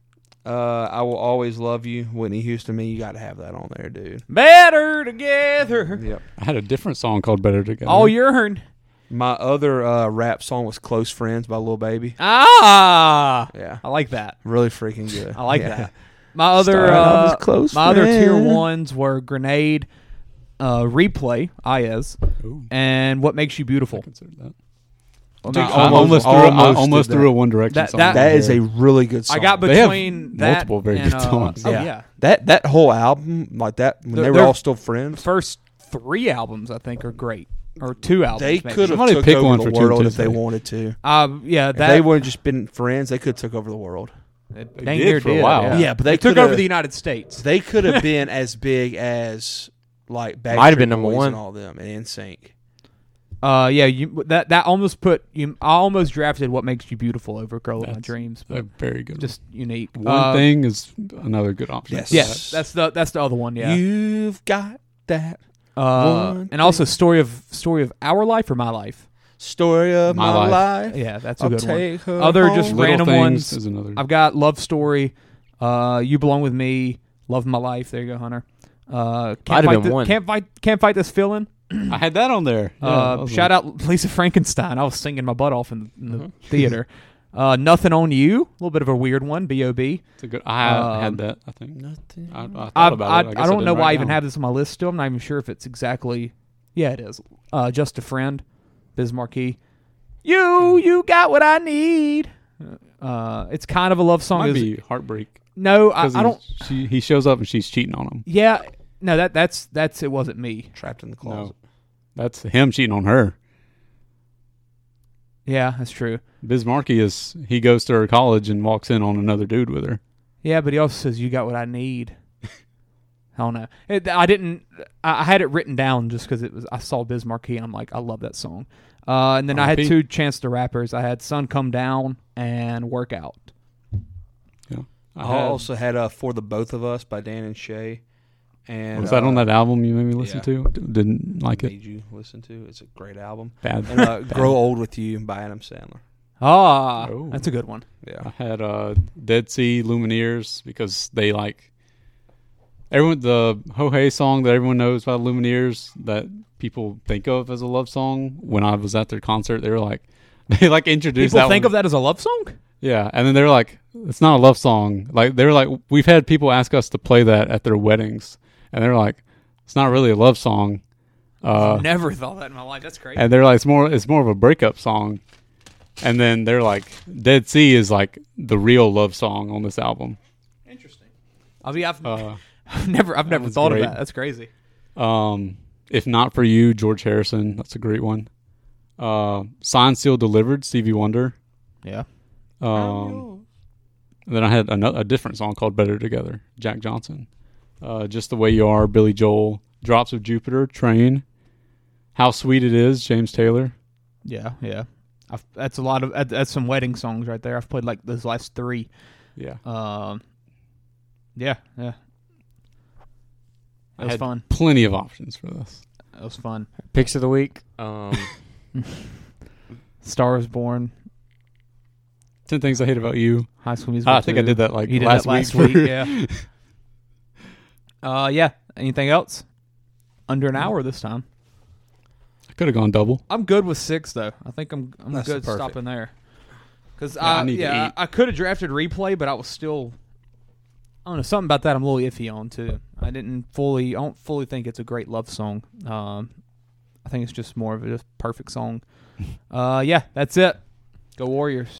I Will Always Love You, Whitney Houston. Me, you got to have that on there, dude. Better Together. Yep. I had a different song called Better Together. All yearn. My other rap song was Close Friends by Lil Baby. Ah. Yeah. I like that. Really freaking good. I like Yeah. that. My other Started off as close my other tier friend. ones were Grenade, Replay, Ayaz, Ooh, and What Makes You Beautiful. consider that. What Dude, Makes- I almost almost did threw that. a One Direction That- song. that- That in is there. a really good song. I got They have between that multiple very and, good songs. Oh Yeah. yeah. that whole album, like that, when they were They're- all still friends. First 3 albums I think are great, or 2 albums. They maybe. could have Somebody took pick over one the for world Tim if they Tuesday. wanted to. Yeah, If that they would have just been friends, they could have took over the world. dang did near for a while. Yeah, but they took coulda- over the United States. They could have been as big as like Backstreet Might have been number Boys one. and all them and NSYNC. Yeah, that almost put you. I almost drafted What Makes You Beautiful over Girl of My That's Dreams, a but very good. just unique. One thing is another good option. Yes. Yeah, that's the other one. Yeah, You've got that one and also story of Our Life or My Life. story of My my, life. life. Yeah, that's a I'll good take her one. Other just home. Little random Things ones. is another. I've got Love Story, You Belong with Me, Love My Life. There you go, Hunter. Might have been one. Can't fight this feeling. I had that on there. Yeah, that was Shout one. out Lisa Frankenstein. I was singing my butt off in the theater. Nothing on You, a little bit of a weird one. B.O.B. It's a good. I had that. I think. I thought about it. I don't know why I even have. have this on my list still. I'm not even sure if it's exactly. Yeah, it is. Just a Friend, Biz Markie. You got what I need. It's kind of a love song. Might Is- be Heartbreak. No, I 'Cause don't. He shows up and she's cheating on him. Yeah, no, that's it. Wasn't me. Trapped in the closet. That's him cheating on her. Yeah, that's true. Biz Markie he goes to her college and walks in on another dude with her. Yeah, but he also says, "You got what I need." I don't know. I had it written down just because I saw Biz Markie and I'm like, I love that song. And then I had two Chance the Rappers. I had "Sun Come Down" and "Workout." Yeah. I also had "For the Both of Us" by Dan and Shay. And was that on that album you made me listen to? Didn't like it. Made you listen to? It's a great album. Bad. And Bad. "Grow Old with You" by Adam Sandler. That's a good one. Yeah. I had Dead Sea, Lumineers, because they like the Ho Hey song that everyone knows by Lumineers that people think of as a love song. When I was at their concert, they introduced People that think one. of that as a love song? Yeah, and then they were like, it's not a love song. Like they were like, we've had people ask us to play that at their weddings, and they're like, it's not really a love song. Never thought that in my life. That's crazy. And they're like, it's more of a breakup song. And then they're like, Dead Sea is like the real love song on this album. Interesting. I've never thought of that. That's crazy. If Not For You, George Harrison. That's a great one. Signed, Sealed, Delivered, Stevie Wonder. Yeah. And then I had a different song called Better Together, Jack Johnson. Just the Way You Are, Billy Joel. Drops of Jupiter, Train. How Sweet It Is, James Taylor. Yeah. That's some wedding songs right there. I've played like those last three. Yeah. Yeah. That was fun. Plenty of options for this. That was fun. Picks of the week. Star Is Born. 10 Things I Hate About You. High School Musical. I think I did that You did last that last week. week. Yeah. Yeah. Anything else? Under an hour this time. I could have gone double. I'm good with 6 though. I think I'm That's good perfect. stopping there. Because I need to eat. I could have drafted Replay, but I was still. I don't know, something about that I'm a little iffy on too. I don't fully think it's a great love song. I think it's just more of a perfect song. Yeah, that's it. Go Warriors.